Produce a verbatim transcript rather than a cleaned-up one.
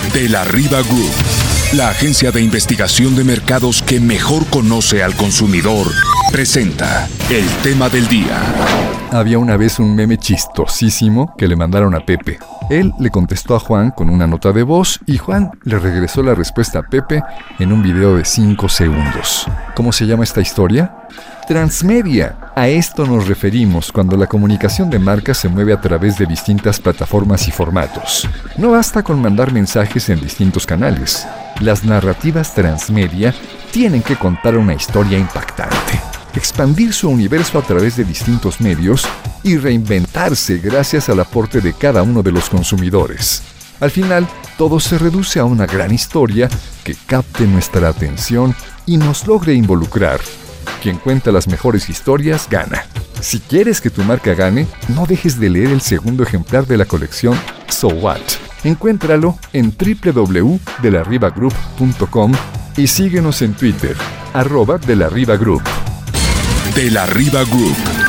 De la Riva Group, la agencia de investigación de mercados que mejor conoce al consumidor, presenta el tema del día. Había una vez un meme chistosísimo que le mandaron a Pepe. Él le contestó a Juan con una nota de voz y Juan le regresó la respuesta a Pepe en un video de cinco segundos. ¿Cómo se llama esta historia? Transmedia. A esto nos referimos cuando la comunicación de marca se mueve a través de distintas plataformas y formatos. No basta con mandar mensajes en distintos canales. Las narrativas transmedia tienen que contar una historia impactante, expandir su universo a través de distintos medios y reinventarse gracias al aporte de cada uno de los consumidores. Al final, todo se reduce a una gran historia que capte nuestra atención y nos logre involucrar. Quien cuenta las mejores historias gana. Si quieres que tu marca gane, no dejes de leer el segundo ejemplar de la colección So What. Encuéntralo en doble u doble u doble u punto de la riva group punto com y síguenos en Twitter, arroba de la Riva Group. De la Riva Group.